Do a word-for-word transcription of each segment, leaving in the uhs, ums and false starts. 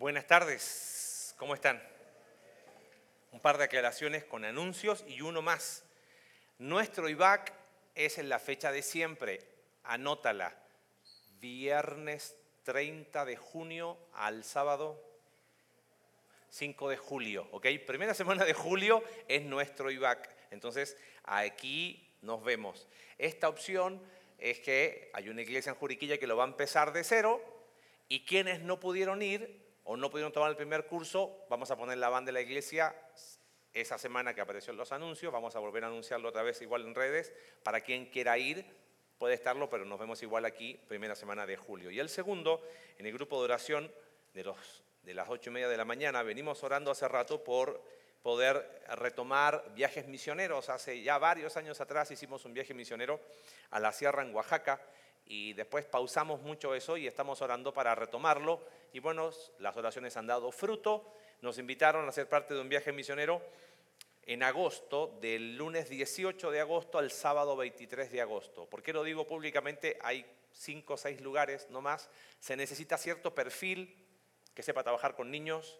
Buenas tardes, ¿cómo están? Un par de aclaraciones con anuncios y uno más. Nuestro I V A C es en la fecha de siempre, anótala, viernes treinta de junio al sábado cinco de julio, ¿ok? Primera semana de julio es nuestro I V A C, entonces aquí nos vemos. Esta opción es que hay una iglesia en Juriquilla que lo va a empezar de cero y quienes no pudieron ir o no pudieron tomar el primer curso, vamos a poner la banda de la iglesia esa semana que apareció en los anuncios, vamos a volver a anunciarlo otra vez igual en redes, para quien quiera ir puede estarlo, pero nos vemos igual aquí, primera semana de julio. Y el segundo, en el grupo de oración de, los, de las ocho y media de la mañana, venimos orando hace rato por poder retomar viajes misioneros. Hace ya varios años atrás hicimos un viaje misionero a la sierra en Oaxaca, y después pausamos mucho eso y estamos orando para retomarlo. Y bueno, las oraciones han dado fruto. Nos invitaron a ser parte de un viaje misionero en agosto, del lunes dieciocho de agosto al sábado veintitrés de agosto. ¿Por qué lo digo públicamente? Hay cinco o seis lugares, no más. Se necesita cierto perfil que sepa trabajar con niños,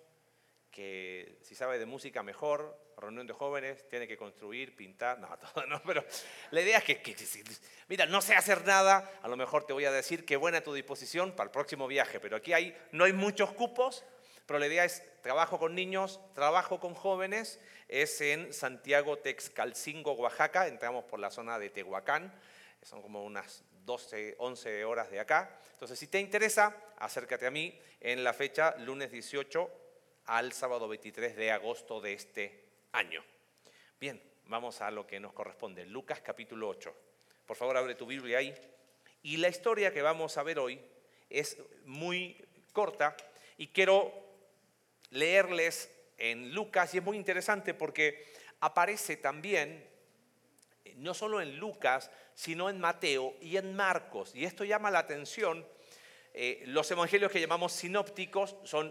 que si sabe de música mejor, reunión de jóvenes, tiene que construir, pintar, no, todo no, pero la idea es que, que, que mira, no sé hacer nada, a lo mejor te voy a decir que buena a tu disposición para el próximo viaje, pero aquí hay, no hay muchos cupos, pero la idea es trabajo con niños, trabajo con jóvenes, es en Santiago Texcalcingo, Oaxaca, entramos por la zona de Tehuacán, son como unas doce, once horas de acá, entonces si te interesa, acércate a mí en la fecha lunes dieciocho al sábado veintitrés de agosto de este año. Bien, vamos a lo que nos corresponde. Lucas capítulo ocho. Por favor, abre tu Biblia ahí. Y la historia que vamos a ver hoy es muy corta y quiero leerles en Lucas, y es muy interesante porque aparece también, no solo en Lucas, sino en Mateo y en Marcos. Y esto llama la atención. Eh, los evangelios que llamamos sinópticos son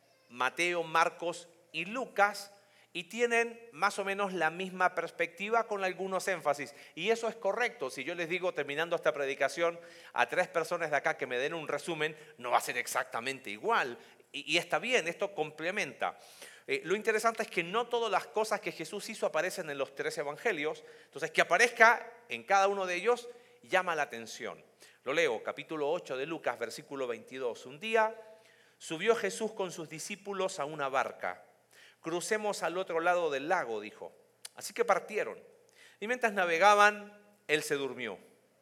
Mateo, Marcos y Lucas, y tienen más o menos la misma perspectiva con algunos énfasis. Y eso es correcto. Si yo les digo, terminando esta predicación, a tres personas de acá que me den un resumen, no va a ser exactamente igual. Y, y está bien, esto complementa. Eh, lo interesante es que no todas las cosas que Jesús hizo aparecen en los tres evangelios. Entonces, que aparezca en cada uno de ellos llama la atención. Lo leo, capítulo ocho de Lucas, versículo veintidós. Un día subió Jesús con sus discípulos a una barca. Crucemos al otro lado del lago, dijo. Así que partieron. Y mientras navegaban, él se durmió.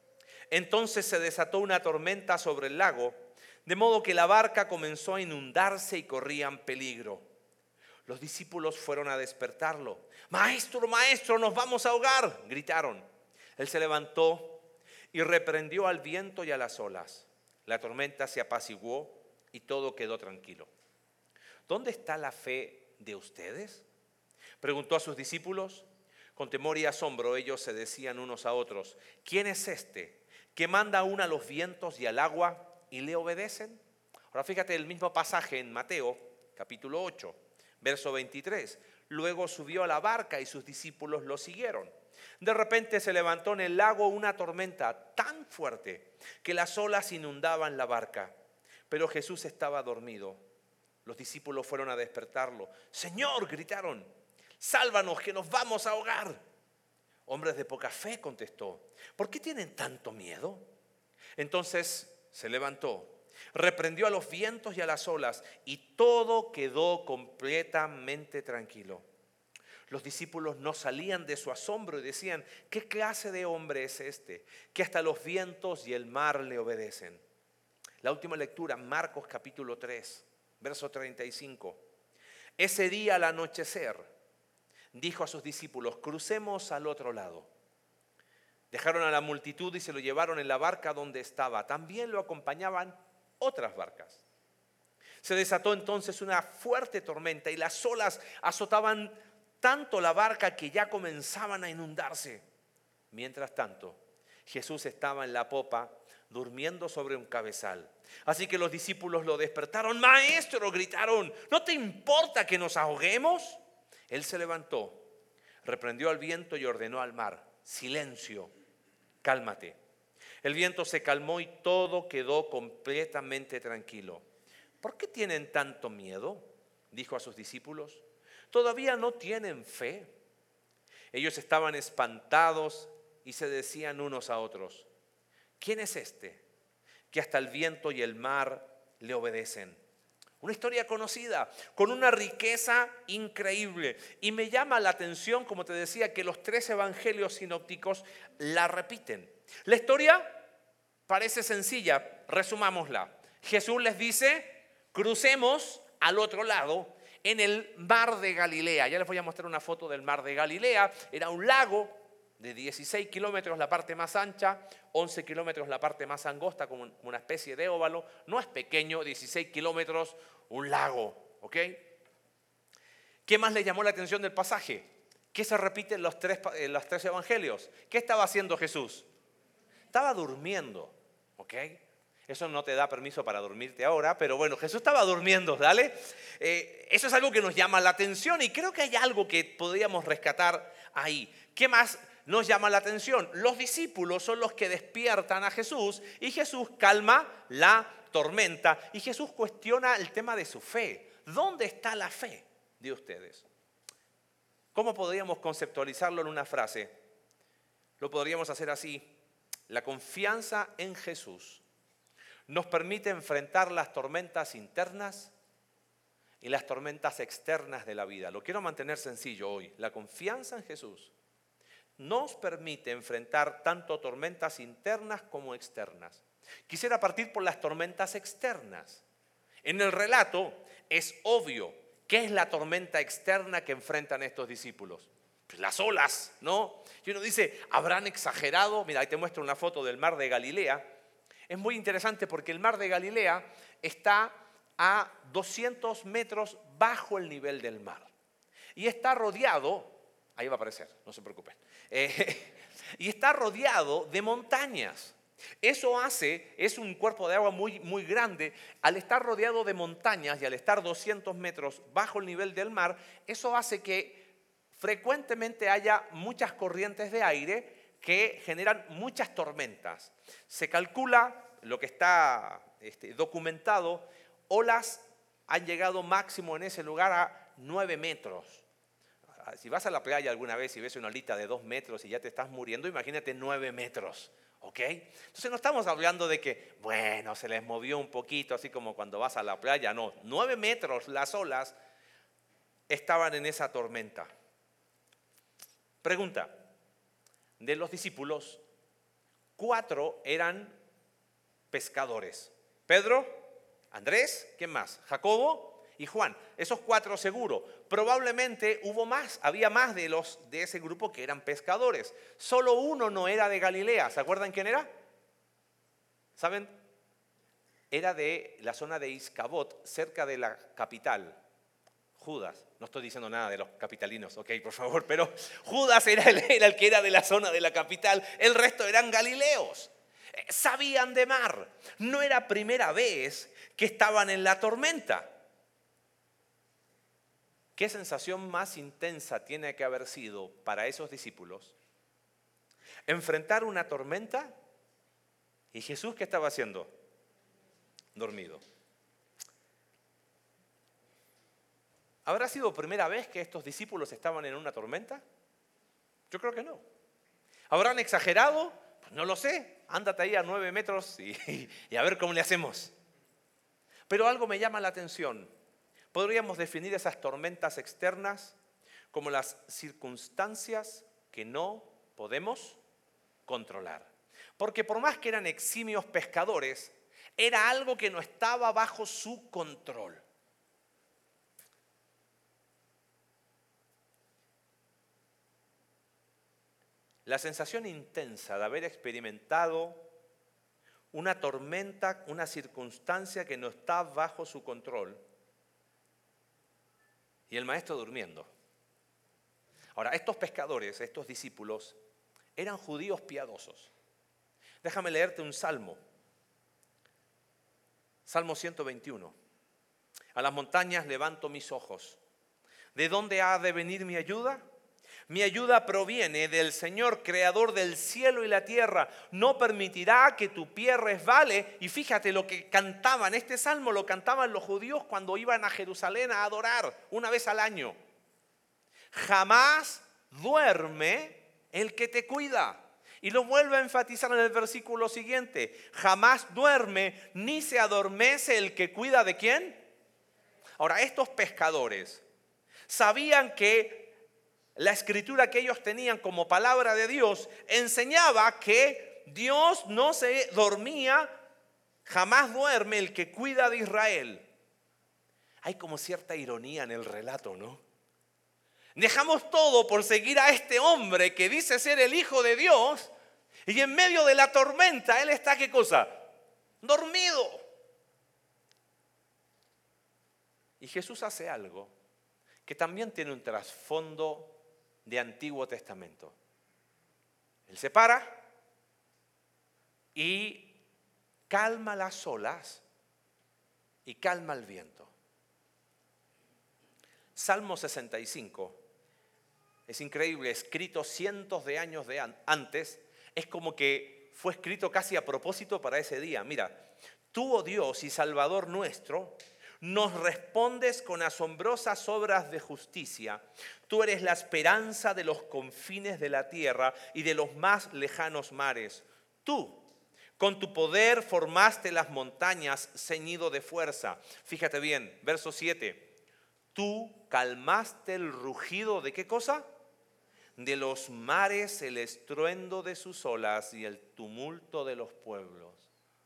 Entonces se desató una tormenta sobre el lago, de modo que la barca comenzó a inundarse y corrían peligro. Los discípulos fueron a despertarlo. Maestro, maestro, nos vamos a ahogar, gritaron. Él se levantó y reprendió al viento y a las olas. La tormenta se apaciguó y todo quedó tranquilo. ¿Dónde está la fe de ustedes?, preguntó a sus discípulos. Con temor y asombro ellos se decían unos a otros: ¿quién es este que manda aún a los vientos y al agua y le obedecen? Ahora fíjate el mismo pasaje en Mateo capítulo ocho, verso veintitrés. Luego subió a la barca y sus discípulos lo siguieron. De repente se levantó en el lago una tormenta tan fuerte que las olas inundaban la barca. Pero Jesús estaba dormido. Los discípulos fueron a despertarlo. Señor, gritaron, sálvanos que nos vamos a ahogar. Hombres de poca fe, contestó, ¿por qué tienen tanto miedo? Entonces se levantó, reprendió a los vientos y a las olas y todo quedó completamente tranquilo. Los discípulos no salían de su asombro y decían: ¿qué clase de hombre es este que hasta los vientos y el mar le obedecen? La última lectura, Marcos capítulo tres, verso treinta y cinco. Ese día al anochecer, dijo a sus discípulos: crucemos al otro lado. Dejaron a la multitud y se lo llevaron en la barca donde estaba. También lo acompañaban otras barcas. Se desató entonces una fuerte tormenta y las olas azotaban tanto la barca que ya comenzaban a inundarse. Mientras tanto, Jesús estaba en la popa, durmiendo sobre un cabezal. Así que los discípulos lo despertaron. Maestro, gritaron, ¿no te importa que nos ahoguemos? Él se levantó, reprendió al viento y ordenó al mar: silencio, cálmate. El viento se calmó y todo quedó completamente tranquilo. ¿por qué tienen tanto miedo?, dijo a sus discípulos. ¿Todavía no tienen fe? Ellos estaban espantados y se decían unos a otros: ¿quién es este que hasta el viento y el mar le obedecen? Una historia conocida, con una riqueza increíble. Y me llama la atención, como te decía, que los tres evangelios sinópticos la repiten. La historia parece sencilla, resumámosla. Jesús les dice: crucemos al otro lado en el mar de Galilea. Ya les voy a mostrar una foto del mar de Galilea. Era un lago de dieciséis kilómetros la parte más ancha, once kilómetros la parte más angosta, como una especie de óvalo. No es pequeño, dieciséis kilómetros, un lago, ¿ok? ¿Qué más le llamó la atención del pasaje? ¿Qué se repite en los tres, en los tres evangelios? ¿Qué estaba haciendo Jesús? Estaba durmiendo, ¿ok? Eso no te da permiso para dormirte ahora, pero bueno, Jesús estaba durmiendo, ¿dale? Eh, eso es algo que nos llama la atención y creo que hay algo que podríamos rescatar ahí. ¿Qué más nos llama la atención? Los discípulos son los que despiertan a Jesús y Jesús calma la tormenta y Jesús cuestiona el tema de su fe. ¿Dónde está la fe de ustedes? ¿Cómo podríamos conceptualizarlo en una frase? Lo podríamos hacer así: la confianza en Jesús nos permite enfrentar las tormentas internas y las tormentas externas de la vida. Lo quiero mantener sencillo hoy. La confianza en Jesús nos permite enfrentar tanto tormentas internas como externas. Quisiera partir por las tormentas externas. En el relato es obvio qué es la tormenta externa que enfrentan estos discípulos. Pues las olas, ¿no? Y uno dice, ¿habrán exagerado? Mira, ahí te muestro una foto del mar de Galilea. Es muy interesante porque el mar de Galilea está a doscientos metros bajo el nivel del mar. Y está rodeado, ahí va a aparecer, no se preocupen, eh, y está rodeado de montañas. Eso hace, es un cuerpo de agua muy, muy grande. Al estar rodeado de montañas y al estar doscientos metros bajo el nivel del mar, eso hace que frecuentemente haya muchas corrientes de aire que generan muchas tormentas. Se calcula, lo que está este, documentado, olas han llegado máximo en ese lugar a nueve metros. Si vas a la playa alguna vez y ves una olita de dos metros y ya te estás muriendo, imagínate nueve metros. ¿Ok? Entonces no estamos hablando de que, bueno, se les movió un poquito, así como cuando vas a la playa. No, nueve metros las olas estaban en esa tormenta. Pregunta: de los discípulos, cuatro eran pescadores. Pedro, Andrés, ¿quién más? Jacobo y Juan. Esos cuatro seguro. Probablemente hubo más, había más de los de ese grupo que eran pescadores. Solo uno no era de Galilea. ¿Se acuerdan quién era? ¿Saben? Era de la zona de Iscabot, cerca de la capital. Judas. No estoy diciendo nada de los capitalinos, ok, por favor, pero Judas era el, era el que era de la zona de la capital. El resto eran galileos. Sabían de mar. No era primera vez que estaban en la tormenta. ¿Qué sensación más intensa tiene que haber sido para esos discípulos enfrentar una tormenta y Jesús, ¿qué estaba haciendo? Dormido. ¿Habrá sido primera vez que estos discípulos estaban en una tormenta? Yo creo que no. ¿Habrán exagerado? Pues no lo sé. Ándate ahí a nueve metros y, y a ver cómo le hacemos. Pero algo me llama la atención. Podríamos definir esas tormentas externas como las circunstancias que no podemos controlar. Porque por más que eran eximios pescadores, era algo que no estaba bajo su control. La sensación intensa de haber experimentado una tormenta, una circunstancia que no está bajo su control, y el maestro durmiendo. Ahora, estos pescadores, estos discípulos, eran judíos piadosos. Déjame leerte un salmo. Salmo ciento veintiuno. A las montañas levanto mis ojos. ¿De dónde ha de venir mi ayuda? Mi ayuda proviene del Señor, creador del cielo y la tierra. No permitirá que tu pie resbale. Y fíjate lo que cantaban. Este salmo lo cantaban los judíos cuando iban a Jerusalén a adorar una vez al año. Jamás duerme el que te cuida. Y lo vuelve a enfatizar en el versículo siguiente. Jamás duerme ni se adormece el que cuida ¿de quién? Ahora, estos pescadores sabían que la escritura que ellos tenían como palabra de Dios enseñaba que Dios no se dormía, jamás duerme el que cuida de Israel. Hay como cierta ironía en el relato, ¿no? Dejamos todo por seguir a este hombre que dice ser el Hijo de Dios y en medio de la tormenta él está, ¿qué cosa? Dormido. Y Jesús hace algo que también tiene un trasfondo de Antiguo Testamento. Él se para y calma las olas y calma el viento. Salmo sesenta y cinco es increíble, escrito cientos de años de an- antes, es como que fue escrito casi a propósito para ese día. Mira, tú, oh Dios y Salvador nuestro, nos respondes con asombrosas obras de justicia. Tú eres la esperanza de los confines de la tierra y de los más lejanos mares. Tú, con tu poder formaste las montañas ceñido de fuerza. Fíjate bien, verso siete. Tú calmaste el rugido ¿de qué cosa? De los mares, el estruendo de sus olas y el tumulto de los pueblos.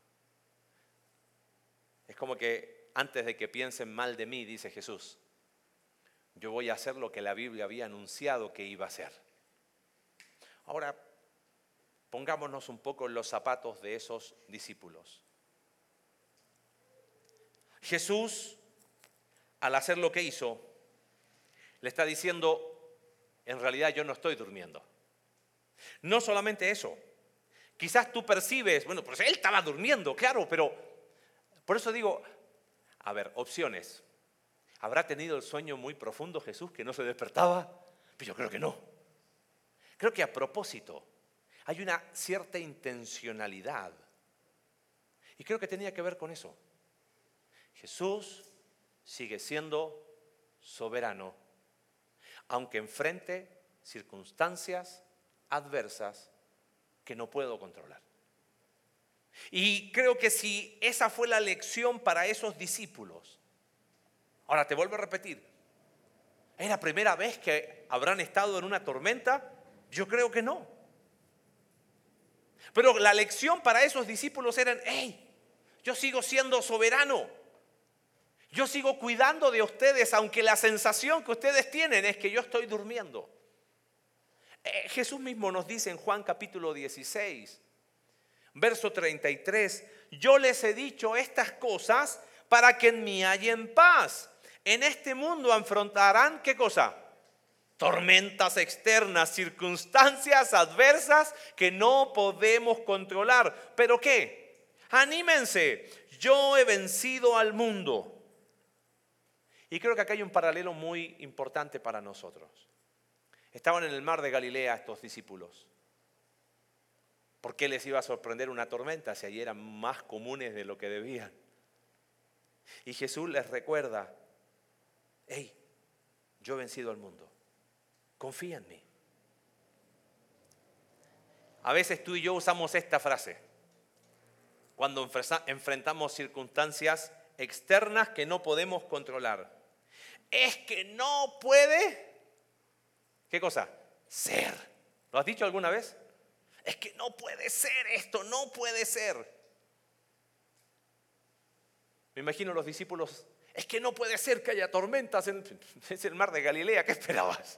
Es como que antes de que piensen mal de mí, dice Jesús, yo voy a hacer lo que la Biblia había anunciado que iba a hacer. Ahora, pongámonos un poco en los zapatos de esos discípulos. Jesús, al hacer lo que hizo, le está diciendo, en realidad yo no estoy durmiendo. No solamente eso, quizás tú percibes, bueno, pues él estaba durmiendo, claro, pero por eso digo, a ver, opciones. ¿Habrá tenido el sueño muy profundo Jesús que no se despertaba? Pues yo creo que no. Creo que a propósito hay una cierta intencionalidad. Y creo que tenía que ver con eso. Jesús sigue siendo soberano, aunque enfrente circunstancias adversas que no puedo controlar. Y creo que si esa fue la lección para esos discípulos, ahora te vuelvo a repetir, ¿es la primera vez que habrán estado en una tormenta? Yo creo que no. Pero la lección para esos discípulos era, hey, yo sigo siendo soberano. Yo sigo cuidando de ustedes, aunque la sensación que ustedes tienen es que yo estoy durmiendo. Eh, Jesús mismo nos dice en Juan capítulo dieciséis, verso treinta y tres, yo les he dicho estas cosas para que en mí hallen paz. En este mundo afrontarán, ¿qué cosa? Tormentas externas, circunstancias adversas que no podemos controlar. ¿Pero qué? Anímense, yo he vencido al mundo. Y creo que acá hay un paralelo muy importante para nosotros. Estaban en el mar de Galilea estos discípulos. ¿Por qué les iba a sorprender una tormenta si allí eran más comunes de lo que debían? Y Jesús les recuerda, hey, yo he vencido al mundo, confía en mí. A veces tú y yo usamos esta frase cuando enfrentamos circunstancias externas que no podemos controlar. Es que no puede, ¿qué cosa? Ser. ¿Lo has dicho alguna vez? Es que no puede ser esto, no puede ser. Me imagino los discípulos, es que no puede ser que haya tormentas en es el mar de Galilea, ¿qué esperabas?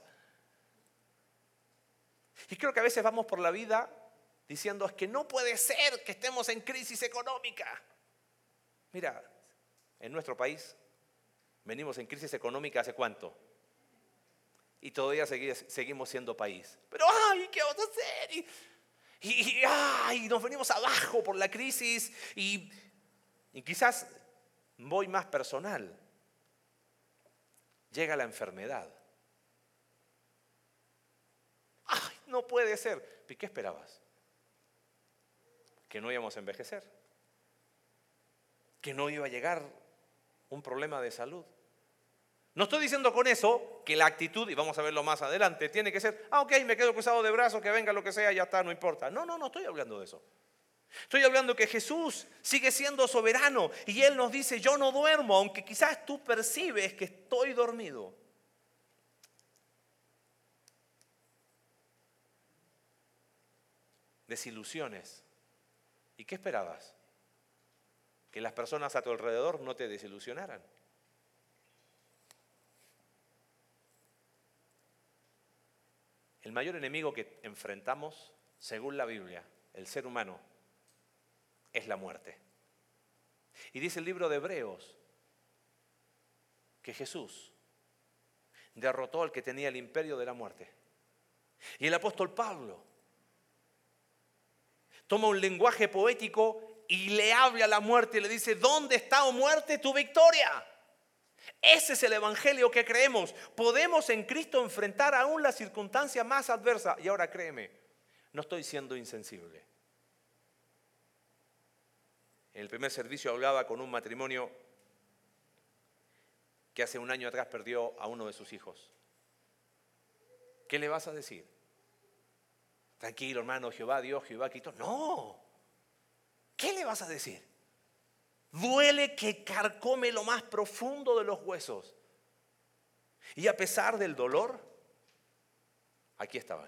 Y creo que a veces vamos por la vida diciendo, es que no puede ser que estemos en crisis económica. Mira, en nuestro país venimos en crisis económica ¿hace cuánto? Y todavía seguimos siendo país. Pero ay, ¿qué vamos a hacer? Y, y, y ay, nos venimos abajo por la crisis. Y, y quizás voy más personal. Llega la enfermedad. no puede ser. ¿Y qué esperabas? ¿Que no íbamos a envejecer? ¿Que no iba a llegar un problema de salud? No estoy diciendo con eso que la actitud, y vamos a verlo más adelante, tiene que ser, ah, ok, me quedo cruzado de brazos, que venga lo que sea, ya está, no importa. No, no, no estoy hablando de eso. Estoy hablando que Jesús sigue siendo soberano y Él nos dice, yo no duermo, aunque quizás tú percibes que estoy dormido. Desilusiones. ¿Y qué esperabas? Que las personas a tu alrededor no te desilusionaran. El mayor enemigo que enfrentamos, según la Biblia, el ser humano, es la muerte. Y dice el libro de Hebreos que Jesús derrotó al que tenía el imperio de la muerte. Y el apóstol Pablo toma un lenguaje poético y le habla a la muerte y le dice, ¿dónde está, oh muerte, tu victoria? Ese es el evangelio que creemos. Podemos en Cristo enfrentar aún la circunstancia más adversa. Y ahora créeme, no estoy siendo insensible. En el primer servicio hablaba con un matrimonio que hace un año atrás perdió a uno de sus hijos. ¿Qué le vas a decir? Tranquilo, hermano, Jehová dio, Jehová quitó. No. ¿Qué le vas a decir? Duele que carcome lo más profundo de los huesos. Y a pesar del dolor, aquí estaban.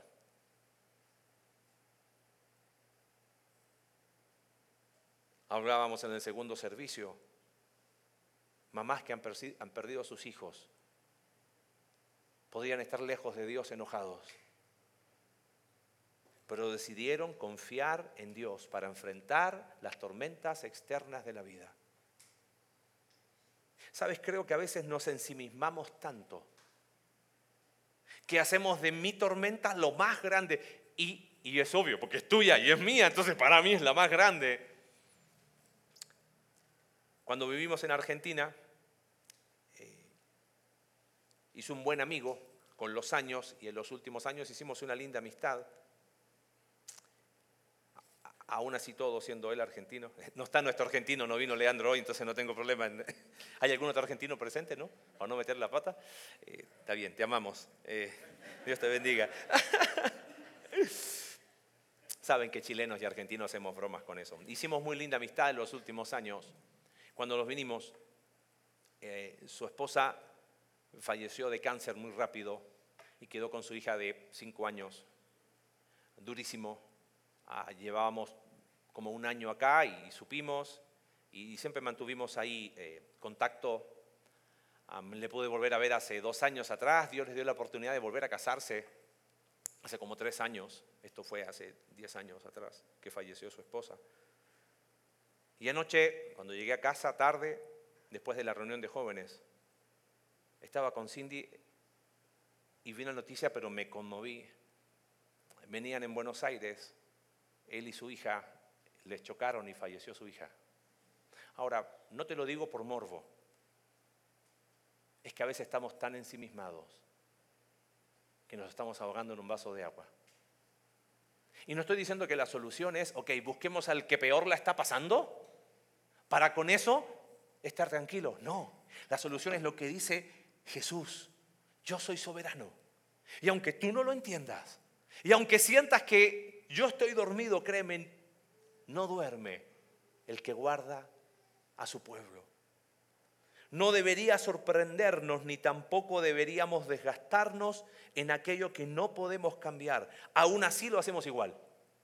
Hablábamos en el segundo servicio, mamás que han, persi- han perdido a sus hijos, podrían estar lejos de Dios enojados, pero decidieron confiar en Dios para enfrentar las tormentas externas de la vida. Sabes, creo que a veces nos ensimismamos tanto que hacemos de mi tormenta lo más grande. Y, y es obvio, porque es tuya y es mía, entonces para mí es la más grande. Cuando vivimos en Argentina, eh, hice un buen amigo con los años y en los últimos años hicimos una linda amistad. Aún así todo siendo él argentino. No está nuestro argentino, no vino Leandro hoy, entonces no tengo problema. En... ¿Hay algún otro argentino presente, no? ¿Para no meter la pata? Eh, está bien, te amamos. Eh, Dios te bendiga. Saben que chilenos y argentinos hacemos bromas con eso. Hicimos muy linda amistad en los últimos años. Cuando nos vinimos, eh, su esposa falleció de cáncer muy rápido y quedó con su hija de cinco años. Durísimo. Ah, llevábamos como un año acá y supimos y siempre mantuvimos ahí eh, contacto. Um, le pude volver a ver hace dos años atrás. Dios les dio la oportunidad de volver a casarse hace como tres años. Esto fue hace diez años atrás que falleció su esposa. Y anoche, cuando llegué a casa tarde, después de la reunión de jóvenes, estaba con Cindy y vi la noticia, pero me conmoví. Venían en Buenos Aires. Él y su hija les chocaron y falleció su hija. Ahora, no te lo digo por morbo. Es que a veces estamos tan ensimismados que nos estamos ahogando en un vaso de agua. Y no estoy diciendo que la solución es, ok, busquemos al que peor la está pasando para con eso estar tranquilos. No, la solución es lo que dice Jesús. Yo soy soberano. Y aunque tú no lo entiendas, y aunque sientas que yo estoy dormido, créeme, no duerme el que guarda a su pueblo. No debería sorprendernos ni tampoco deberíamos desgastarnos en aquello que no podemos cambiar. Aún así lo hacemos igual.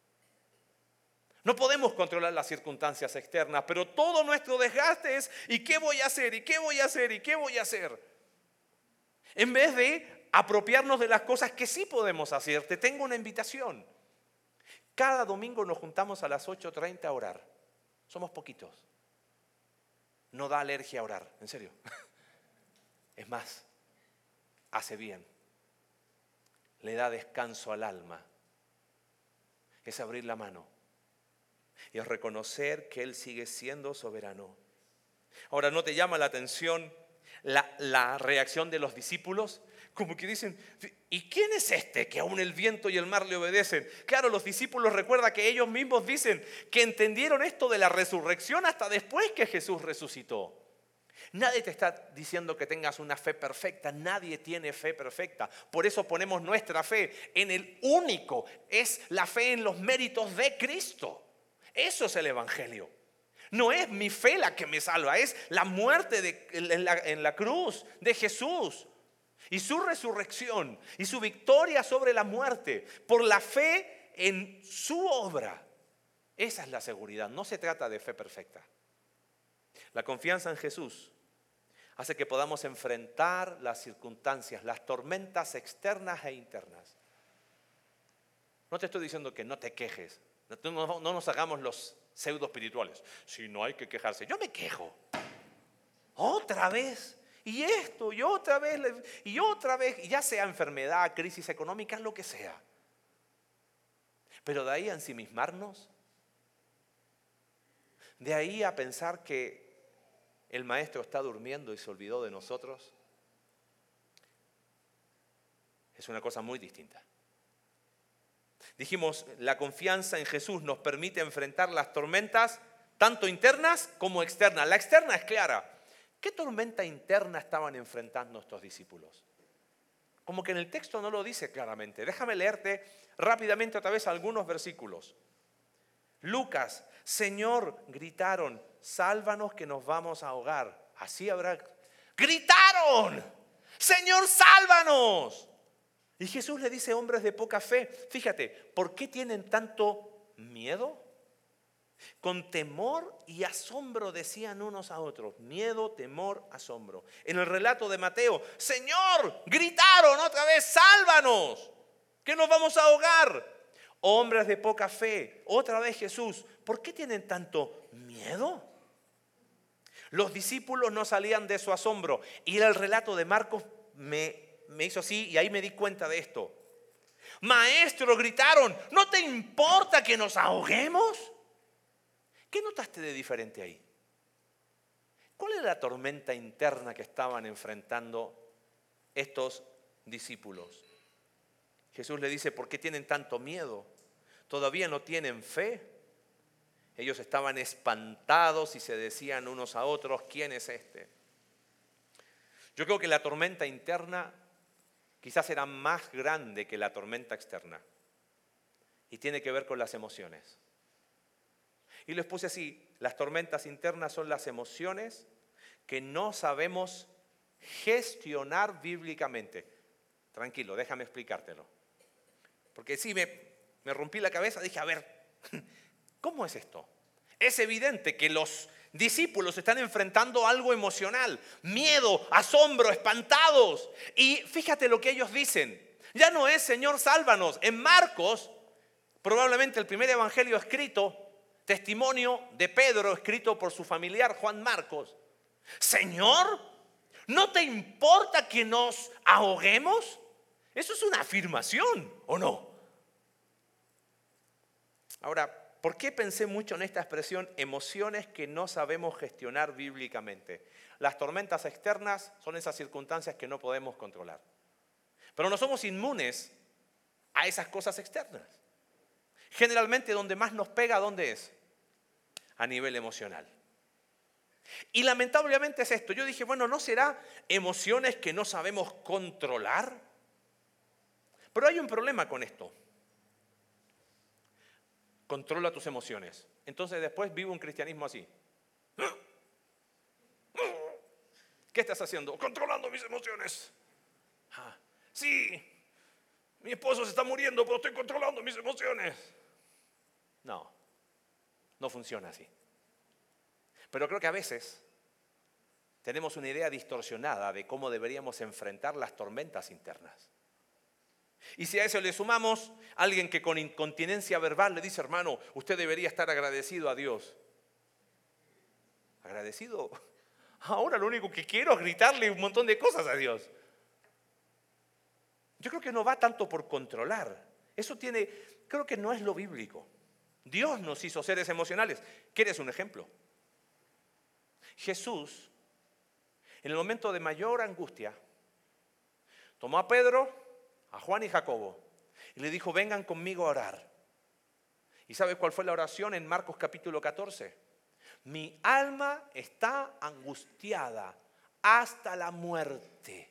No podemos controlar las circunstancias externas, pero todo nuestro desgaste es ¿y qué voy a hacer? ¿Y qué voy a hacer? ¿Y qué voy a hacer? En vez de apropiarnos de las cosas que sí podemos hacer, te tengo una invitación. Cada domingo nos juntamos a las ocho treinta a orar. Somos poquitos. No da alergia a orar, en serio. Es más, hace bien. Le da descanso al alma. Es abrir la mano y es reconocer que Él sigue siendo soberano. Ahora, ¿no te llama la atención la, la reacción de los discípulos? Como que dicen, ¿y quién es este que aún el viento y el mar le obedecen? Claro, los discípulos recuerda que ellos mismos dicen que entendieron esto de la resurrección hasta después que Jesús resucitó. Nadie te está diciendo que tengas una fe perfecta, nadie tiene fe perfecta. Por eso ponemos nuestra fe en el único, es la fe en los méritos de Cristo. Eso es el Evangelio. No es mi fe la que me salva, es la muerte de, en, la, en la cruz de Jesús y su resurrección y su victoria sobre la muerte por la fe en su obra. Esa es la seguridad, no se trata de fe perfecta. La confianza en Jesús hace que podamos enfrentar las circunstancias, las tormentas externas e internas. No te estoy diciendo que no te quejes, no, no nos hagamos los pseudo espirituales. Si no hay que quejarse, yo me quejo. Otra vez, y esto, y otra vez, y otra vez, y ya sea enfermedad, crisis económica, lo que sea. Pero de ahí a ensimismarnos, de ahí a pensar que el maestro está durmiendo y se olvidó de nosotros, es una cosa muy distinta. Dijimos, la confianza en Jesús nos permite enfrentar las tormentas, tanto internas como externas. La externa es clara. ¿Qué tormenta interna estaban enfrentando estos discípulos? Como que en el texto no lo dice claramente. Déjame leerte rápidamente otra vez algunos versículos. Lucas, Señor, gritaron, sálvanos que nos vamos a ahogar. Así habrá. ¡Gritaron! Señor, sálvanos. Y Jesús le dice, hombres de poca fe, fíjate, ¿por qué tienen tanto miedo? Con temor y asombro decían unos a otros. Miedo, temor, asombro. En el relato de Mateo, Señor, gritaron otra vez, sálvanos, que nos vamos a ahogar. Hombres de poca fe, otra vez Jesús, ¿por qué tienen tanto miedo? Los discípulos no salían de su asombro. Y el relato de Marcos me, me hizo así y ahí me di cuenta de esto. Maestro, gritaron, ¿no te importa que nos ahoguemos? ¿Qué notaste de diferente ahí? ¿Cuál era la tormenta interna que estaban enfrentando estos discípulos? Jesús le dice, ¿por qué tienen tanto miedo? ¿Todavía no tienen fe? Ellos estaban espantados y se decían unos a otros, ¿quién es este? Yo creo que la tormenta interna quizás era más grande que la tormenta externa. Y tiene que ver con las emociones. Y les puse así, las tormentas internas son las emociones que no sabemos gestionar bíblicamente. Tranquilo, déjame explicártelo. Porque sí, me, me rompí la cabeza, dije, a ver, ¿cómo es esto? Es evidente que los discípulos están enfrentando algo emocional, miedo, asombro, espantados. Y fíjate lo que ellos dicen. Ya no es Señor, sálvanos. En Marcos, probablemente el primer evangelio escrito, testimonio de Pedro escrito por su familiar Juan Marcos. Señor, ¿no te importa que nos ahoguemos? Eso es una afirmación, ¿o no? Ahora, ¿por qué pensé mucho en esta expresión emociones que no sabemos gestionar bíblicamente? Las tormentas externas son esas circunstancias que no podemos controlar. Pero no somos inmunes a esas cosas externas. Generalmente donde más nos pega, ¿dónde es? A nivel emocional. Y lamentablemente es esto. Yo dije, bueno, ¿no será emociones que no sabemos controlar? Pero hay un problema con esto. Controla tus emociones. Entonces después vive un cristianismo así. ¿Qué estás haciendo? Controlando mis emociones. Ah, sí, mi esposo se está muriendo, pero estoy controlando mis emociones. No, no funciona así. Pero creo que a veces tenemos una idea distorsionada de cómo deberíamos enfrentar las tormentas internas. Y si a eso le sumamos a alguien que con incontinencia verbal le dice, hermano, usted debería estar agradecido a Dios. ¿Agradecido? Ahora lo único que quiero es gritarle un montón de cosas a Dios. Yo creo que no va tanto por controlar. Eso tiene, creo que no es lo bíblico. Dios nos hizo seres emocionales. ¿Quieres un ejemplo? Jesús En el momento de mayor angustia, tomó a Pedro, a Juan y Jacobo y le dijo, vengan conmigo a orar. ¿Y sabes cuál fue la oración en Marcos capítulo catorce? Mi alma está angustiada hasta la muerte.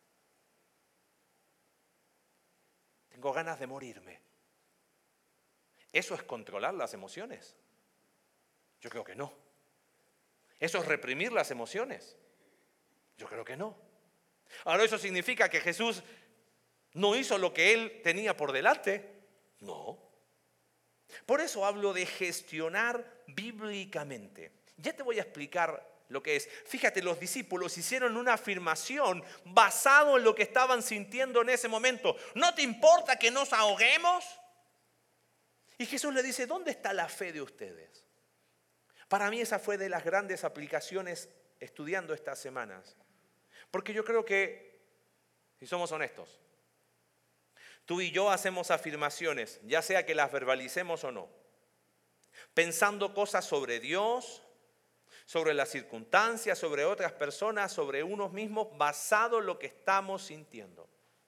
Tengo ganas de morirme. ¿Eso es controlar las emociones? Yo creo que no. ¿Eso es reprimir las emociones? Yo creo que no. Ahora, ¿eso significa que Jesús no hizo lo que él tenía por delante? No. Por eso hablo de gestionar bíblicamente. Ya te voy a explicar lo que es. Fíjate, los discípulos hicieron una afirmación basado en lo que estaban sintiendo en ese momento. ¿No te importa que nos ahoguemos? Y Jesús le dice, ¿dónde está la fe de ustedes? Para mí esa fue de las grandes aplicaciones estudiando estas semanas. Porque yo creo que, si somos honestos, tú y yo hacemos afirmaciones, ya sea que las verbalicemos o no, pensando cosas sobre Dios, sobre las circunstancias, sobre otras personas, sobre unos mismos, basado en lo que estamos sintiendo.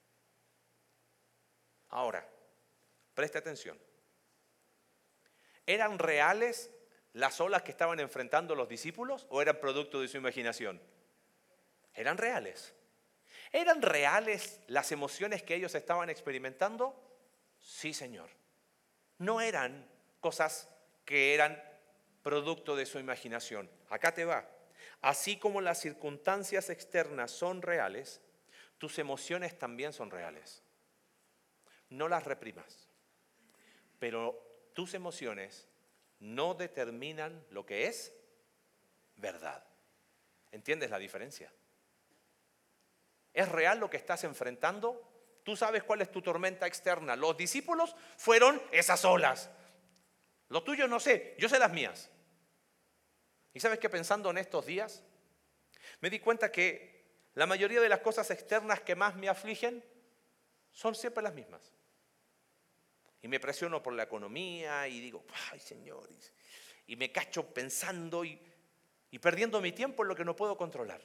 Ahora, preste atención. ¿Eran reales las olas que estaban enfrentando los discípulos o eran producto de su imaginación? Eran reales. ¿Eran reales las emociones que ellos estaban experimentando? Sí, Señor. No eran cosas que eran producto de su imaginación. Acá te va. Así como las circunstancias externas son reales, tus emociones también son reales. No las reprimas. Pero tus emociones no determinan lo que es verdad. ¿Entiendes la diferencia? ¿Es real lo que estás enfrentando? Tú sabes cuál es tu tormenta externa. Los discípulos fueron esas olas. Lo tuyo no sé, yo sé las mías. ¿Y sabes qué? Pensando en estos días, me di cuenta que la mayoría de las cosas externas que más me afligen son siempre las mismas. Y me presiono por la economía y digo, ay Señor, y me cacho pensando y, y perdiendo mi tiempo en lo que no puedo controlar.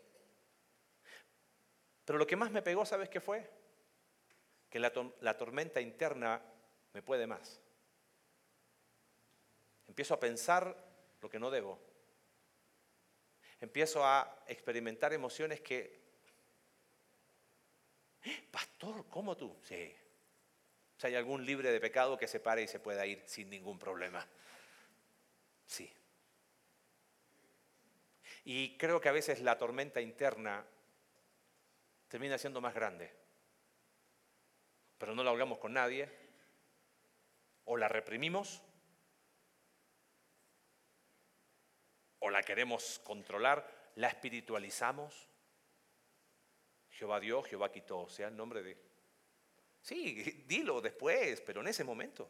Pero lo que más me pegó, ¿sabes qué fue? Que la, to- la tormenta interna me puede más. Empiezo a pensar lo que no debo. Empiezo a experimentar emociones que, ¿Eh, pastor, ¿cómo tú? Sí. O sea, ¿hay algún libre de pecado que se pare y se pueda ir sin ningún problema? Sí. Y creo que a veces la tormenta interna termina siendo más grande. Pero no la hablamos con nadie. O la reprimimos. O la queremos controlar. La espiritualizamos. Jehová dio, Jehová quitó. Sea el nombre de... Sí, dilo después, pero en ese momento.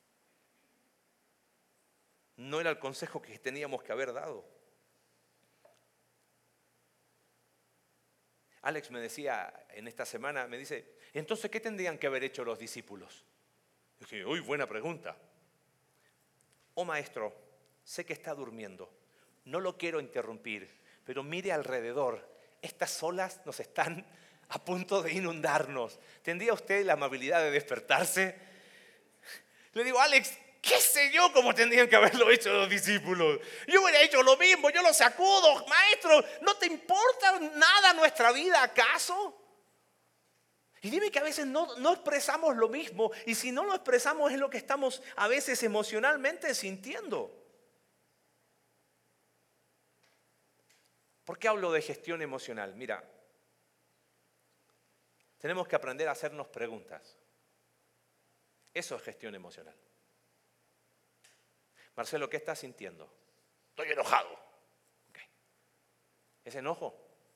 No era el consejo que teníamos que haber dado. Alex me decía en esta semana, me dice, entonces, ¿qué tendrían que haber hecho los discípulos? Y dije, uy, buena pregunta. Oh maestro, sé que está durmiendo, no lo quiero interrumpir, pero mire alrededor, estas olas nos están a punto de inundarnos. ¿Tendría usted la amabilidad de despertarse? Le digo, Alex, ¿qué sé yo cómo tendrían que haberlo hecho los discípulos? Yo hubiera hecho lo mismo, yo lo sacudo. Maestro, ¿no te importa nada nuestra vida acaso? Y dime que a veces no, no expresamos lo mismo. Y si no lo expresamos es lo que estamos a veces emocionalmente sintiendo. ¿Por qué hablo de gestión emocional? Mira, tenemos que aprender a hacernos preguntas. Eso es gestión emocional. Marcelo, ¿qué estás sintiendo? Estoy enojado. Okay. ¿Es enojo?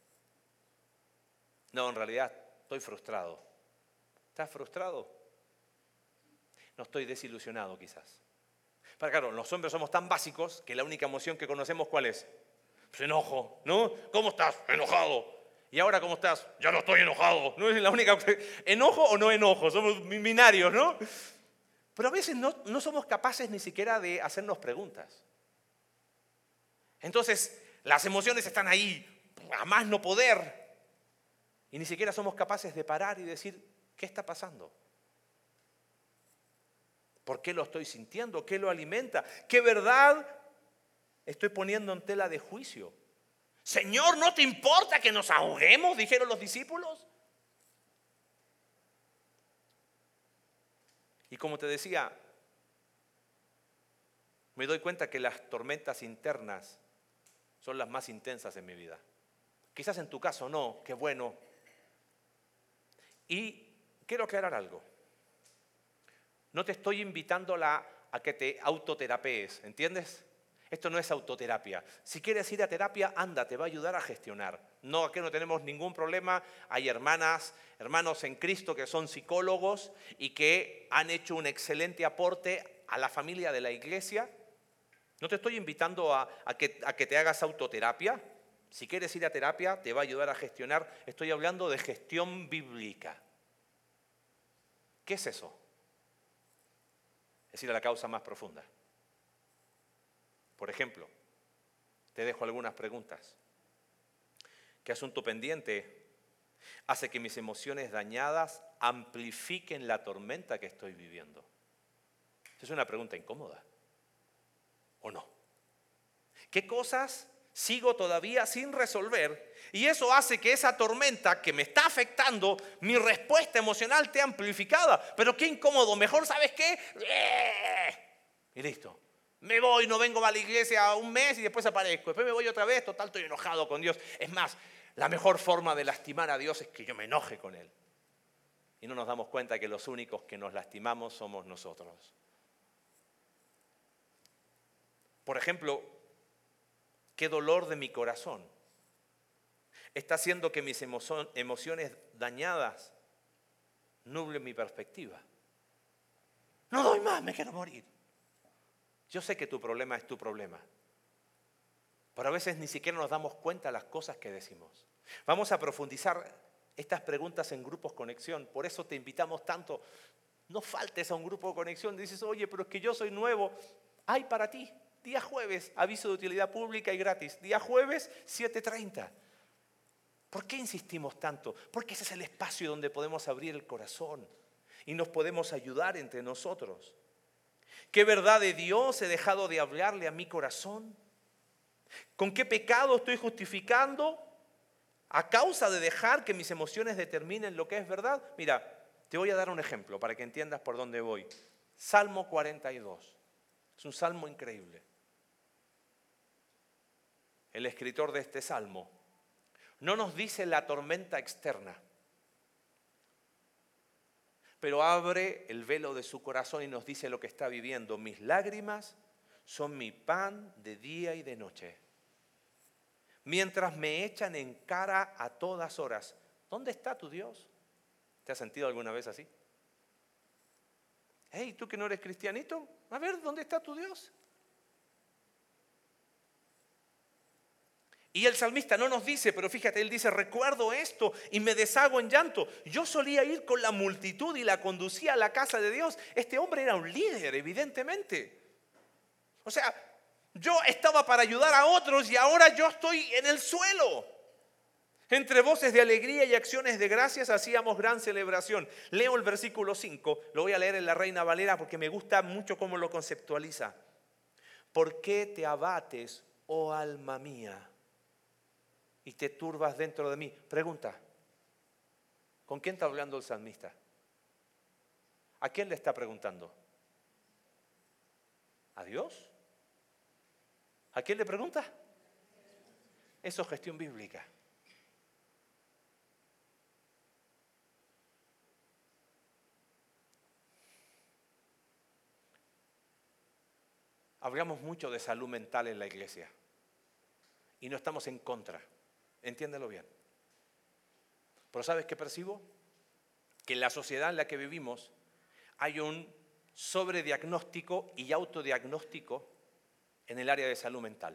No, en realidad estoy frustrado. ¿Estás frustrado? No, estoy desilusionado quizás. Pero claro, los hombres somos tan básicos que la única emoción que conocemos, ¿cuál es? Pues enojo, ¿no? ¿Cómo estás? Enojado. ¿Y ahora cómo estás? Ya no estoy enojado. ¿No es la única? ¿Enojo o no enojo? Somos binarios, ¿no? Pero a veces no, no somos capaces ni siquiera de hacernos preguntas. Entonces, las emociones están ahí. a más no poder. Y ni siquiera somos capaces de parar y decir, ¿qué está pasando? ¿Por qué lo estoy sintiendo? ¿Qué lo alimenta? ¿Qué verdad estoy poniendo en tela de juicio? Señor, ¿no te importa que nos ahoguemos?, dijeron los discípulos. Y como te decía, me doy cuenta que las tormentas internas son las más intensas en mi vida. Quizás en tu caso no, qué bueno. Y quiero aclarar algo. No te estoy invitando a, la, a que te autoterapees, ¿entiendes? Esto no es autoterapia. Si quieres ir a terapia, anda, te va a ayudar a gestionar. No, aquí no tenemos ningún problema. Hay hermanas, hermanos en Cristo que son psicólogos y que han hecho un excelente aporte a la familia de la iglesia. No te estoy invitando a, a, que, a que te hagas autoterapia. Si quieres ir a terapia, te va a ayudar a gestionar. Estoy hablando de gestión bíblica. ¿Qué es eso? Es ir a la causa más profunda. Por ejemplo, te dejo algunas preguntas. ¿Qué asunto pendiente hace que mis emociones dañadas amplifiquen la tormenta que estoy viviendo? Esa es una pregunta incómoda, ¿o no? ¿Qué cosas sigo todavía sin resolver? Y eso hace que esa tormenta que me está afectando, mi respuesta emocional esté amplificada. Pero qué incómodo, mejor, ¿sabes qué? Y listo. Me voy, no vengo a la iglesia un mes y después aparezco. Después me voy otra vez, total, estoy enojado con Dios. Es más, la mejor forma de lastimar a Dios es que yo me enoje con Él. Y no nos damos cuenta que los únicos que nos lastimamos somos nosotros. Por ejemplo, qué dolor de mi corazón está haciendo que mis emo- emociones dañadas nublen mi perspectiva. No doy más, me quiero morir. Yo sé que tu problema es tu problema, pero a veces ni siquiera nos damos cuenta de las cosas que decimos. Vamos a profundizar estas preguntas en grupos conexión, por eso te invitamos tanto. No faltes a un grupo de conexión, dices, oye, pero es que yo soy nuevo. Hay para ti, día jueves, aviso de utilidad pública y gratis. Día jueves, siete treinta. ¿Por qué insistimos tanto? Porque ese es el espacio donde podemos abrir el corazón y nos podemos ayudar entre nosotros. ¿Qué verdad de Dios he dejado de hablarle a mi corazón? ¿Con qué pecado estoy justificando a causa de dejar que mis emociones determinen lo que es verdad? Mira, te voy a dar un ejemplo para que entiendas por dónde voy. Salmo cuarenta y dos. Es un salmo increíble. El escritor de este salmo no nos dice la tormenta externa, pero abre el velo de su corazón y nos dice lo que está viviendo. Mis lágrimas son mi pan de día y de noche, mientras me echan en cara a todas horas. ¿Dónde está tu Dios? ¿Te has sentido alguna vez así? Hey, ¿tú que no eres cristianito? A ver, ¿dónde está tu Dios? Y el salmista no nos dice, pero fíjate, él dice, recuerdo esto y me deshago en llanto. Yo solía ir con la multitud y la conducía a la casa de Dios. Este hombre era un líder, evidentemente. O sea, yo estaba para ayudar a otros y ahora yo estoy en el suelo. Entre voces de alegría y acciones de gracias hacíamos gran celebración. Leo el versículo cinco, lo voy a leer en la Reina Valera porque me gusta mucho cómo lo conceptualiza. ¿Por qué te abates, oh alma mía, y te turbas dentro de mí? Pregunta, ¿con quién está hablando el salmista? ¿A quién le está preguntando? ¿A Dios? ¿A quién le pregunta? Eso es gestión bíblica. Hablamos mucho de salud mental en la iglesia y no estamos en contra. Entiéndelo bien. Pero ¿sabes qué percibo? Que en la sociedad en la que vivimos hay un sobrediagnóstico y autodiagnóstico en el área de salud mental.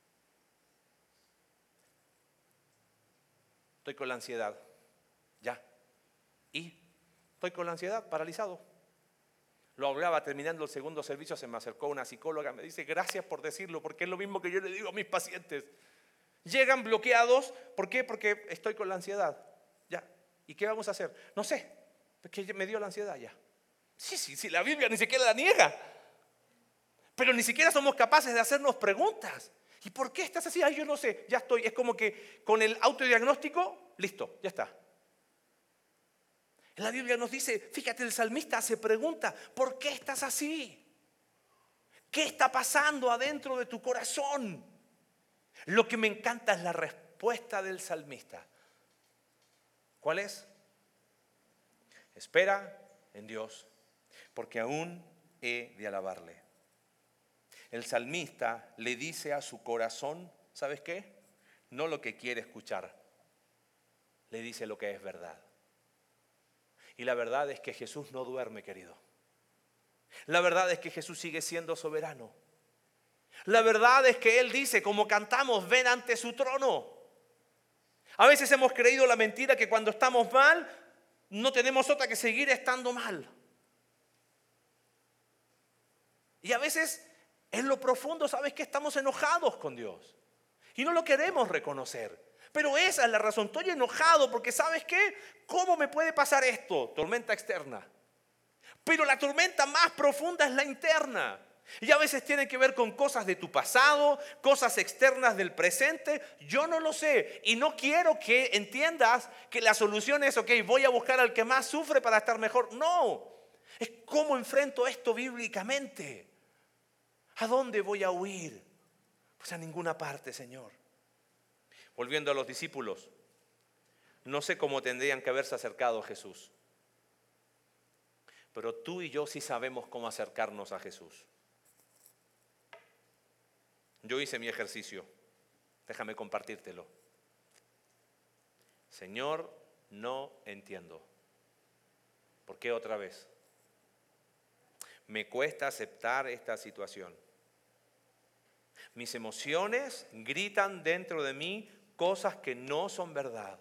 Estoy con la ansiedad. Ya. ¿Y? Estoy con la ansiedad, paralizado. Lo hablaba terminando el segundo servicio, se me acercó una psicóloga, me dice, gracias por decirlo, porque es lo mismo que yo le digo a mis pacientes. Llegan bloqueados. ¿Por qué? Porque estoy con la ansiedad. Ya. ¿Y qué vamos a hacer? No sé. Porque me dio la ansiedad ya. Sí, sí, sí, la Biblia ni siquiera la niega. Pero ni siquiera somos capaces de hacernos preguntas. ¿Y por qué estás así? Ay, yo no sé, ya estoy. Es como que con el autodiagnóstico, listo, ya está. La Biblia nos dice, fíjate, el salmista se pregunta, ¿por qué estás así? ¿Qué está pasando adentro de tu corazón? Lo que me encanta es la respuesta del salmista. ¿Cuál es? Espera en Dios, porque aún he de alabarle. El salmista le dice a su corazón, ¿sabes qué? No lo que quiere escuchar, le dice lo que es verdad. Y la verdad es que Jesús no duerme, querido. La verdad es que Jesús sigue siendo soberano. La verdad es que Él dice, como cantamos, ven ante su trono. A veces hemos creído la mentira que cuando estamos mal, no tenemos otra que seguir estando mal. Y a veces, en lo profundo, ¿sabes qué? Estamos enojados con Dios. Y no lo queremos reconocer. Pero esa es la razón. Estoy enojado porque ¿sabes qué? ¿Cómo me puede pasar esto? Tormenta externa. Pero la tormenta más profunda es la interna. Y a veces tiene que ver con cosas de tu pasado, cosas externas del presente. Yo no lo sé. Y no quiero que entiendas que la solución es, ok, voy a buscar al que más sufre para estar mejor. No. Es cómo enfrento esto bíblicamente. ¿A dónde voy a huir? Pues a ninguna parte, Señor. Volviendo a los discípulos, no sé cómo tendrían que haberse acercado a Jesús, pero tú y yo sí sabemos cómo acercarnos a Jesús. Yo hice mi ejercicio, déjame compartírtelo. Señor, no entiendo. ¿Por qué otra vez? Me cuesta aceptar esta situación. Mis emociones gritan dentro de mí cosas que no son verdad.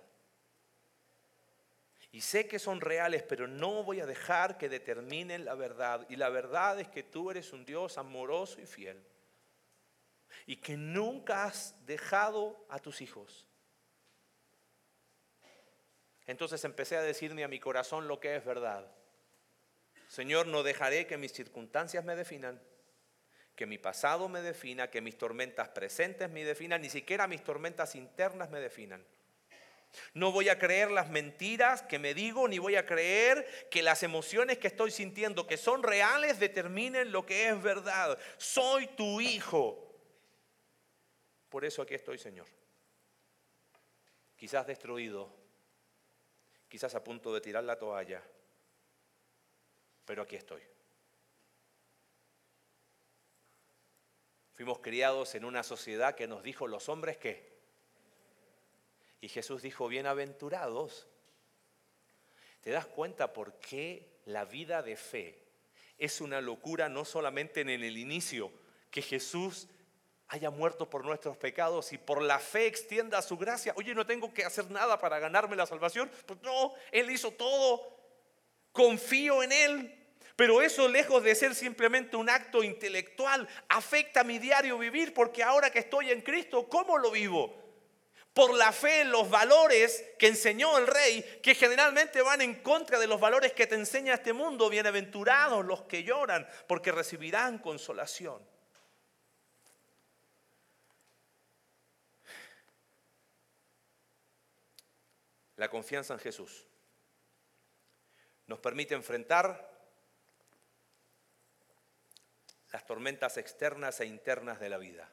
Y sé que son reales, pero no voy a dejar que determinen la verdad. Y la verdad es que tú eres un Dios amoroso y fiel. Y que nunca has dejado a tus hijos. Entonces empecé a decirme a mi corazón lo que es verdad. Señor, no dejaré que mis circunstancias me definan. Que mi pasado me defina, que mis tormentas presentes me definan, ni siquiera mis tormentas internas me definan. No voy a creer las mentiras que me digo, ni voy a creer que las emociones que estoy sintiendo que son reales determinen lo que es verdad. Soy tu hijo. Por eso aquí estoy, Señor. Quizás destruido, quizás a punto de tirar la toalla, pero aquí estoy. Fuimos criados en una sociedad que nos dijo los hombres ¿qué? Y Jesús dijo bienaventurados. ¿Te das cuenta por qué la vida de fe es una locura no solamente en el inicio, que Jesús haya muerto por nuestros pecados y por la fe extienda su gracia? Oye, no tengo que hacer nada para ganarme la salvación. Pues no, Él hizo todo. Confío en Él. Pero eso, lejos de ser simplemente un acto intelectual, afecta mi diario vivir, porque ahora que estoy en Cristo, ¿cómo lo vivo? Por la fe en los valores que enseñó el Rey, que generalmente van en contra de los valores que te enseña este mundo. Bienaventurados los que lloran, porque recibirán consolación. La confianza en Jesús nos permite enfrentar las tormentas externas e internas de la vida.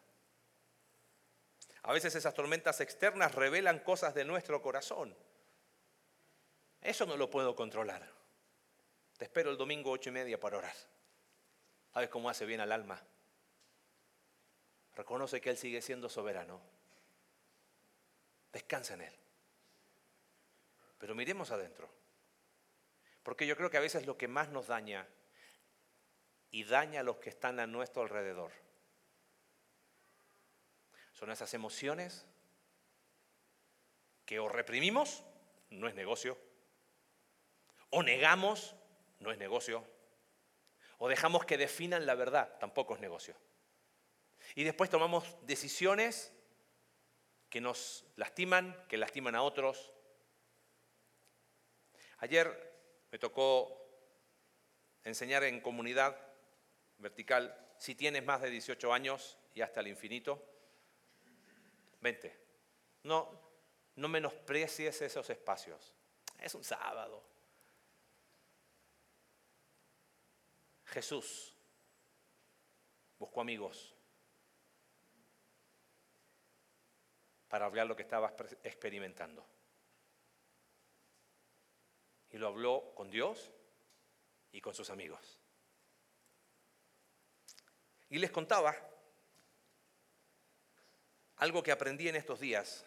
A veces esas tormentas externas revelan cosas de nuestro corazón. Eso no lo puedo controlar. Te espero el domingo ocho y media para orar. ¿Sabes cómo hace bien al alma? Reconoce que Él sigue siendo soberano. Descansa en Él. Pero miremos adentro. Porque yo creo que a veces lo que más nos daña y daña a los que están a nuestro alrededor son esas emociones que o reprimimos, no es negocio, o negamos, no es negocio, o dejamos que definan la verdad, tampoco es negocio. Y después tomamos decisiones que nos lastiman, que lastiman a otros. Ayer me tocó enseñar en comunidad vertical. Si tienes más de dieciocho años y hasta el infinito, vente. No, no menosprecies esos espacios. Es un sábado. Jesús buscó amigos para hablar lo que estaba experimentando. Y lo habló con Dios y con sus amigos. Y les contaba algo que aprendí en estos días.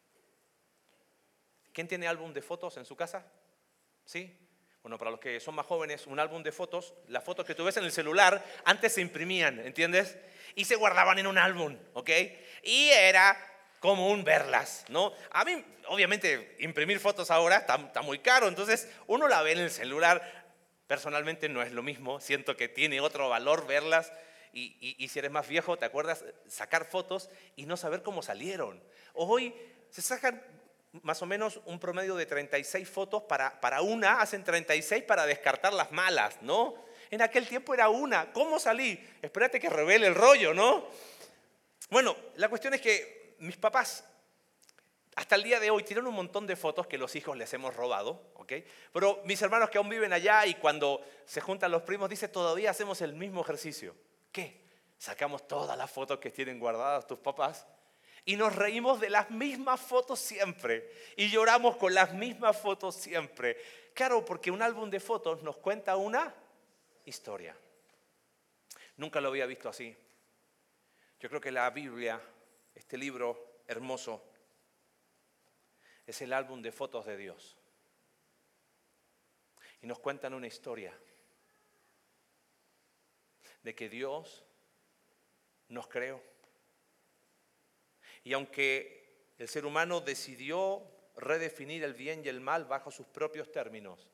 ¿Quién tiene álbum de fotos en su casa? ¿Sí? Bueno, para los que son más jóvenes, un álbum de fotos, las fotos que tú ves en el celular, antes se imprimían, ¿entiendes? Y se guardaban en un álbum, ¿ok? Y era común verlas, ¿no? A mí, obviamente, imprimir fotos ahora está, está muy caro, entonces uno la ve en el celular. Personalmente no es lo mismo, siento que tiene otro valor verlas. Y, y, y si eres más viejo, ¿te acuerdas? Sacar fotos y no saber cómo salieron. Hoy se sacan más o menos un promedio de treinta y seis fotos para, para una, hacen treinta y seis para descartar las malas, ¿no? En aquel tiempo era una. ¿Cómo salí? Espérate que revele el rollo, ¿no? Bueno, la cuestión es que mis papás, hasta el día de hoy, tienen un montón de fotos que los hijos les hemos robado, ¿ok? Pero mis hermanos que aún viven allá y cuando se juntan los primos, dicen, todavía hacemos el mismo ejercicio. ¿Qué? Sacamos todas las fotos que tienen guardadas tus papás y nos reímos de las mismas fotos siempre y lloramos con las mismas fotos siempre. Claro, porque un álbum de fotos nos cuenta una historia. Nunca lo había visto así. Yo creo que la Biblia, este libro hermoso, es el álbum de fotos de Dios. Y nos cuentan una historia de que Dios nos creó. Y aunque el ser humano decidió redefinir el bien y el mal bajo sus propios términos,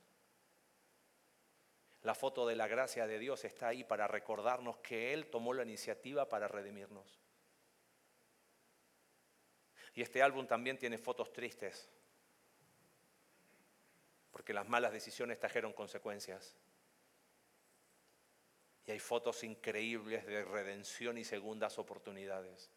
la foto de la gracia de Dios está ahí para recordarnos que Él tomó la iniciativa para redimirnos. Y este álbum también tiene fotos tristes, porque las malas decisiones trajeron consecuencias. Y hay fotos increíbles de redención y segundas oportunidades.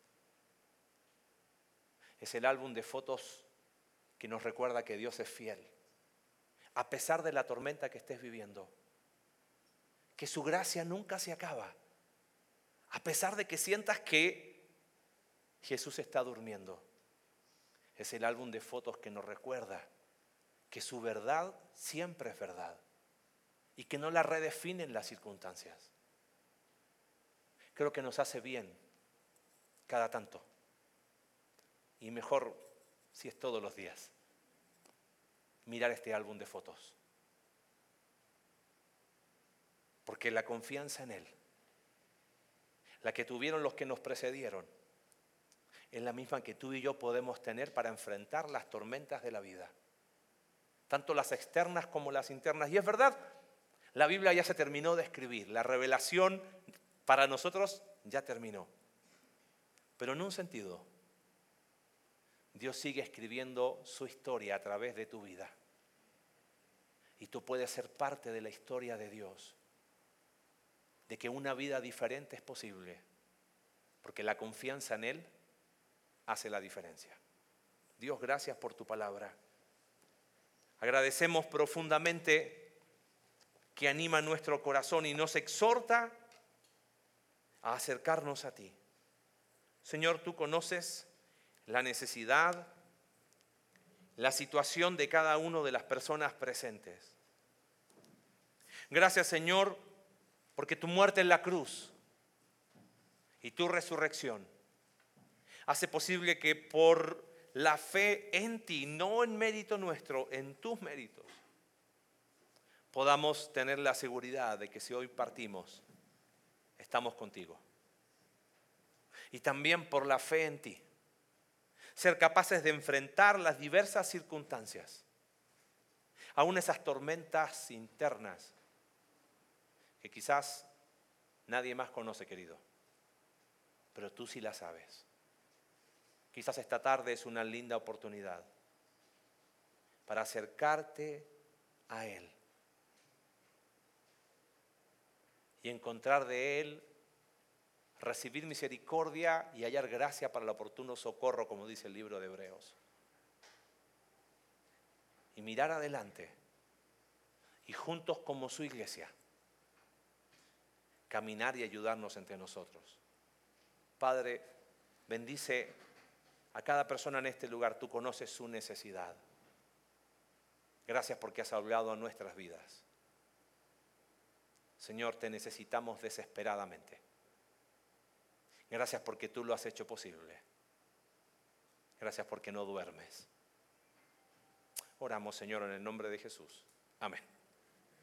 Es el álbum de fotos que nos recuerda que Dios es fiel, a pesar de la tormenta que estés viviendo, que su gracia nunca se acaba, a pesar de que sientas que Jesús está durmiendo. Es el álbum de fotos que nos recuerda que su verdad siempre es verdad y que no la redefinen las circunstancias. Creo que nos hace bien cada tanto. Y mejor si es todos los días. Mirar este álbum de fotos. Porque la confianza en Él, la que tuvieron los que nos precedieron, es la misma que tú y yo podemos tener para enfrentar las tormentas de la vida. Tanto las externas como las internas. Y es verdad, la Biblia ya se terminó de escribir. La revelación para nosotros ya terminó. Pero en un sentido, Dios sigue escribiendo su historia a través de tu vida. Y tú puedes ser parte de la historia de Dios. De que una vida diferente es posible. Porque la confianza en Él hace la diferencia. Dios, gracias por tu palabra. Agradecemos profundamente que anima nuestro corazón y nos exhorta a acercarnos a ti. Señor, tú conoces la necesidad, la situación de cada una de las personas presentes. Gracias, Señor, porque tu muerte en la cruz y tu resurrección hace posible que por la fe en ti, no en mérito nuestro, en tus méritos, podamos tener la seguridad de que si hoy partimos, estamos contigo. Y también por la fe en ti, ser capaces de enfrentar las diversas circunstancias, aún esas tormentas internas que quizás nadie más conoce, querido, pero tú sí las sabes. Quizás esta tarde es una linda oportunidad para acercarte a Él y encontrar de Él, recibir misericordia y hallar gracia para el oportuno socorro, como dice el libro de Hebreos. Y mirar adelante y juntos como su iglesia, caminar y ayudarnos entre nosotros. Padre, bendice a cada persona en este lugar. Tú conoces su necesidad. Gracias porque has hablado a nuestras vidas. Señor, te necesitamos desesperadamente. Gracias porque tú lo has hecho posible. Gracias porque no duermes. Oramos, Señor, en el nombre de Jesús. Amén.